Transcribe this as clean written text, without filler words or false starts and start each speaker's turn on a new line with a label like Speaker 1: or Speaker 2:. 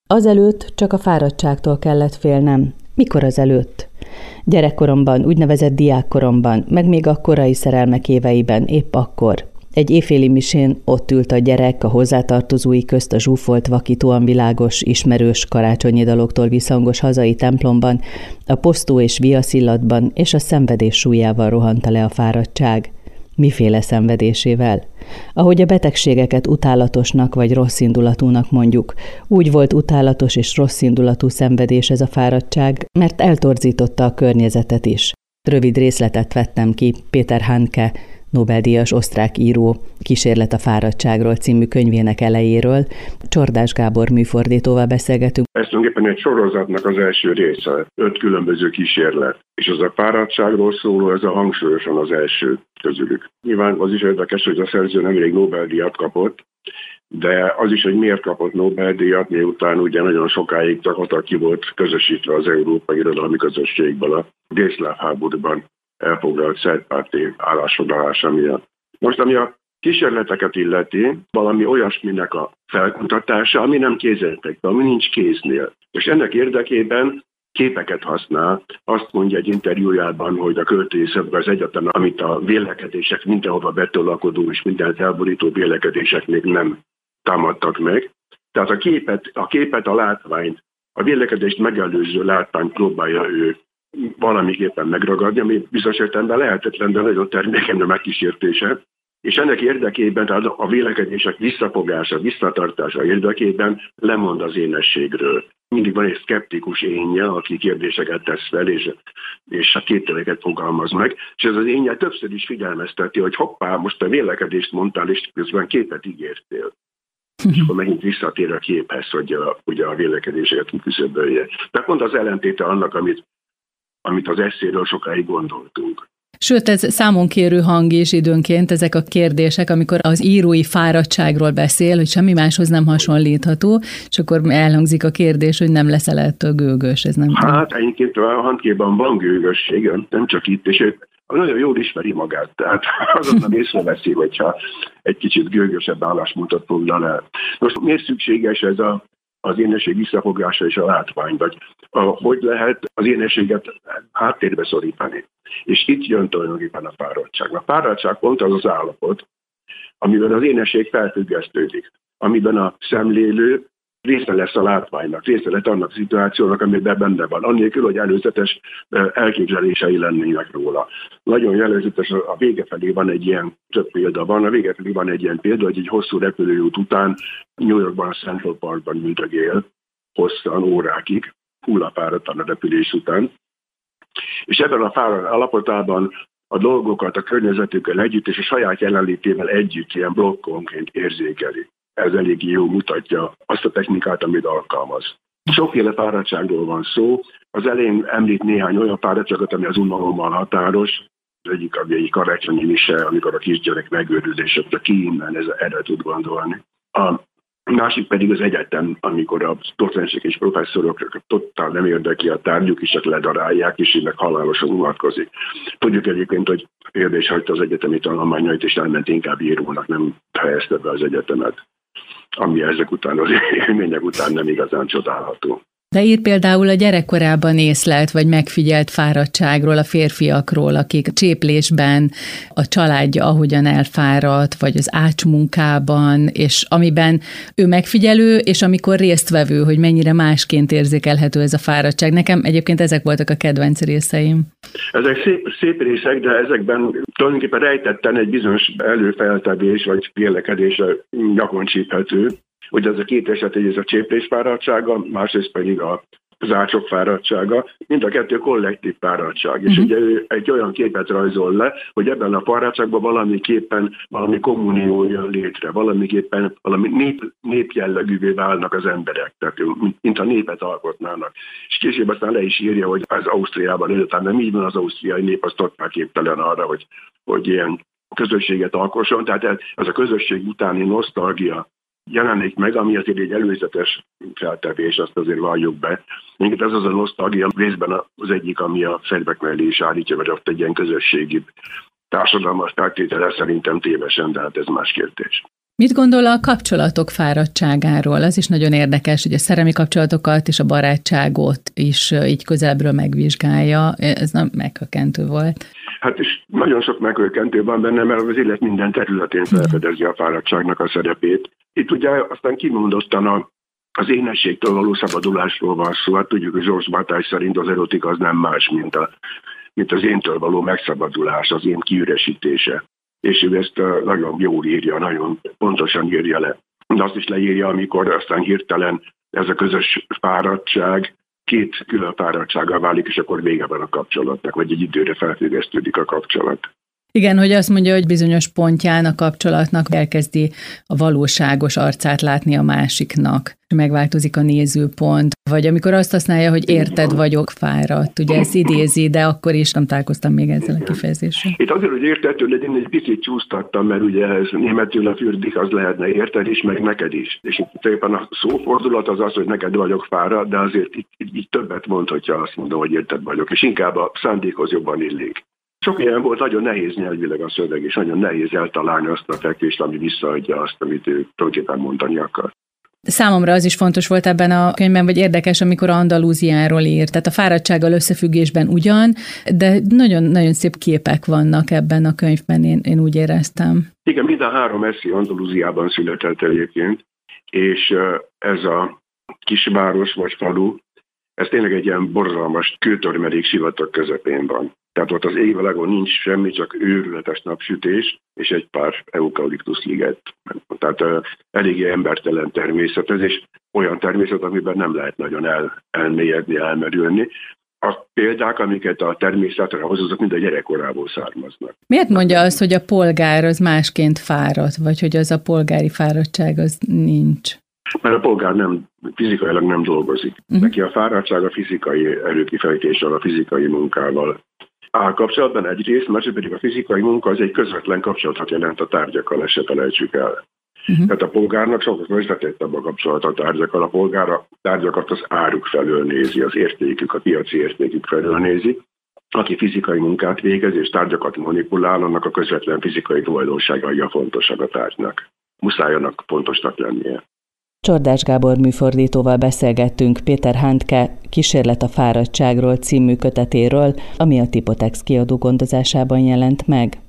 Speaker 1: Azelőtt csak a fáradtságtól kellett félnem. Mikor azelőtt? Gyerekkoromban, úgynevezett diákkoromban, meg még a korai szerelmek éveiben, épp akkor. Egy éjféli misén ott ült a gyerek, a hozzátartozói közt a zsúfolt, vakítóan világos, ismerős karácsonyi daloktól visszhangos hazai templomban, a posztó és viaszillatban, és a szenvedés súlyával rohanta le a fáradtság. Miféle szenvedésével? Ahogy a betegségeket utálatosnak vagy rosszindulatúnak mondjuk, úgy volt utálatos és rosszindulatú szenvedés ez a fáradtság, mert eltorzította a környezetet is. Rövid részletet vettem ki Peter Handke, Nobel-díjas osztrák író Kísérlet a fáradtságról című könyvének elejéről. Csordás Gábor műfordítóval beszélgetünk.
Speaker 2: Ez tulajdonképpen egy sorozatnak az első része, 5 különböző kísérlet. És az a fáradtságról szóló, ez a hangsúlyosan az első közülük. Nyilván az is érdekes, hogy a szerző nemrég Nobel-díjat kapott, de az is, hogy miért kapott Nobel-díjat, miután ugye nagyon sokáig csak ki volt közösítve az európai irodalmi közösségből a délszláv háborúban elfoglalt szerbpárti állásfoglalása miatt. Most, ami a kísérleteket illeti, valami olyasminek a felkutatása, ami nem kézzelfekvő, ami nincs kéznél. És ennek érdekében képeket használ. Azt mondja egy interjújában, hogy a költészetben az egyetlen, amit a vélekedések mindenhova betolakodó és mindent elborító vélekedések még nem támadtak meg. Tehát a képet, a látványt, a vélekedést megelőző látványt próbálja ő valamiképpen megragadni, ami bizonyos értelemben lehetetlen, de nagyon termékeny a megkísértése. És ennek érdekében, a vélekedések visszafogása, visszatartása érdekében lemond az énességről. Mindig van egy szkeptikus énje, aki kérdéseket tesz fel, és a kételyeket fogalmaz meg, és ez az énje többször is figyelmezteti, hogy hoppá, most a vélekedést mondtál, és közben képet ígértél. És akkor megint visszatér a képhez, hogy ugye a vélekedéseket kiküszöbölje. Tehát pont az ellentéte annak, amit az esszéről sokáig gondoltunk.
Speaker 3: Sőt, ez számonkérő hang is időnként, ezek a kérdések, amikor az írói fáradtságról beszél, hogy semmi máshoz nem hasonlítható, és akkor elhangzik a kérdés, hogy nem leszel ettől gőgös. Ez nem
Speaker 2: hát egyébként a Handkéban van gőgösség, nem csak itt, és nagyon jól ismeri magát, tehát azonnal észreveszi, hogyha egy kicsit gőgösebb álláspontot foglal el. Most miért szükséges ez az énesség visszafogása és a látvány, vagy hogy lehet az énességet háttérbe szorítani. És itt jön tulajdonképpen a fáradtság. A fáradtság pont az az állapot, amiben az énesség felfüggesztődik, amiben a szemlélő része lesz a látványnak, része lesz annak a szituációnak, amiben benne van, annélkül, hogy előzetes elképzelései lennének róla. Nagyon jellegzetes, a vége felé van egy ilyen, több példa van, a vége felé van egy ilyen példa, hogy egy hosszú repülőút után New Yorkban, a Central Parkban üldögél hosszan, órákig, hullafáradtan a repülés után. És ebben a fáradt állapotában a dolgokat a környezetükkel együtt és a saját jelenlétével együtt ilyen blokkonként érzékeli. Ez elég jó mutatja azt a technikát, amit alkalmaz. Sokféle fáradtságról van szó. Az elején említ néhány olyan fáradtságot, ami az unalommal határos. Az egyik, ami egy karácsonyi mise, amikor a kisgyerek megőrül, és ki innen erre tud gondolni. A másik pedig az egyetem, amikor a docensek és professzorok totál nem érdekli a tárgyuk, és csak ledarálják, és így halálosan unatkozik. Tudjuk egyébként, hogy érdés hagyta az egyetemi tanulmányait, és elment inkább írónak, nem helyezte be az egyetemet, ami ezek után, az élmények után nem igazán csodálható.
Speaker 3: De ír például a gyerekkorában észlelt vagy megfigyelt fáradtságról, a férfiakról, akik cséplésben, a családja ahogyan elfáradt, vagy az ácsmunkában, és amiben ő megfigyelő, és amikor résztvevő, hogy mennyire másként érzékelhető ez a fáradtság. Nekem egyébként ezek voltak a kedvenc részeim.
Speaker 2: Ezek szép részek, de ezekben tulajdonképpen rejtetten egy bizonyos előfeltevés vagy vélekedés nyakon csíphető. Ugye ez a két eset, ez a cséplés fáradtsága, másrészt pedig az ácsok fáradtsága, mind a kettő kollektív fáradtság. És ugye ő egy olyan képet rajzol le, hogy ebben a fáradtságban valamiképpen valami kommunió jön létre, valamiképpen valami népjellegűvé válnak az emberek, tehát mint a népet alkotnának. És később aztán le is írja, hogy az Ausztriában életben nem így van, az ausztriai nép az totál képtelen arra, hogy ilyen közösséget alkosson, tehát ez a közösség utáni nosztalgia jelenik meg, ami azért egy előzetes feltevés, azt azért valljuk be. Minket ez az a nosztalgia részben az egyik, ami a szerbek mellé is állítja, vagy ott egy ilyen közösségi társadalmas feltétele szerintem tévesen, de hát ez más kérdés.
Speaker 3: Mit gondol a kapcsolatok fáradtságáról? Az is nagyon érdekes, hogy a szerelmi kapcsolatokat és a barátságot is így közelebbről megvizsgálja. Ez nem meghökkentő volt.
Speaker 2: Hát és nagyon sok meghökkentő van benne, mert az élet minden területén felfedezi a fáradtságnak a szerepét. Itt ugye aztán kimondottan az éhességtől való szabadulásról van szó. Hát tudjuk, hogy George Bataille szerint az erotika az nem más, mint az éntől való megszabadulás, az én kiüresítése. És ő ezt nagyon jól írja, nagyon pontosan írja le. De azt is leírja, amikor aztán hirtelen ez a közös fáradtság két külön fáradtsággal válik, és akkor vége van a kapcsolatnak, vagy egy időre felfüggesztődik a kapcsolat.
Speaker 3: Igen, hogy azt mondja, hogy bizonyos pontján a kapcsolatnak elkezdi a valóságos arcát látni a másiknak. Megváltozik a nézőpont, vagy amikor azt használja, hogy érted vagyok fáradt. Ugye ezt idézi, de akkor is nem találkoztam még ezzel a kifejezéssel.
Speaker 2: Itt azért, hogy értető legyen, egy picit csúsztattam, mert ugye ez németül a fürdik, az lehetne érted is, meg neked is. És itt éppen a szófordulat az, hogy neked vagyok fáradt, de azért itt többet mond, hogyha azt mondom, hogy érted vagyok, és inkább a szándékhoz jobban illik. Sok ilyen volt, nagyon nehéz nyelvileg a szöveg, és nagyon nehéz eltalálni azt a fekvést, ami visszaadja azt, amit ő tulajdonképpen mondani akar.
Speaker 3: Számomra az is fontos volt ebben a könyvben, vagy érdekes, amikor Andalúziáról írt. Tehát a fáradtsággal összefüggésben ugyan, de nagyon-nagyon szép képek vannak ebben a könyvben, én úgy éreztem.
Speaker 2: Igen, mind a 3 eszé Andalúziában született egyébként, és ez a kisváros vagy falu, ez tényleg egy ilyen borzalmas kőtormerék sivatag közepén van. Tehát ott az égvilágon nincs semmi, csak őrületes napsütés, és egy pár eukaliptusz liget. Tehát eléggé embertelen természet ez, és olyan természet, amiben nem lehet nagyon elmélyedni, elmerülni. A példák, amiket a természetre hoznak, mind a gyerekkorából származnak.
Speaker 3: Miért mondja azt, hogy a polgár az másként fáradt, vagy hogy az a polgári fáradtság az nincs?
Speaker 2: Mert a polgár fizikailag nem dolgozik. Neki a fáradtság a fizikai erőkifejtéssel, a fizikai munkával áll kapcsolatban egyrészt, másrészt pedig a fizikai munka az egy közvetlen kapcsolatot jelent a tárgyakkal, ezt se felejtsük el. Tehát a polgárnak sokkal közvetettebb a kapcsolat a tárgyakkal. A polgár a tárgyakat az áruk felől nézi, az értékük, a piaci értékük felől nézi. Aki fizikai munkát végez és tárgyakat manipulál, annak a közvetlen fizikai tulajdonságai a fontosak a tárgynak. Muszáj annak pontosnak lennie.
Speaker 1: Csordás Gábor műfordítóval beszélgettünk Péter Handke Kísérlet a fáradtságról című kötetéről, ami a Tipotex kiadó gondozásában jelent meg.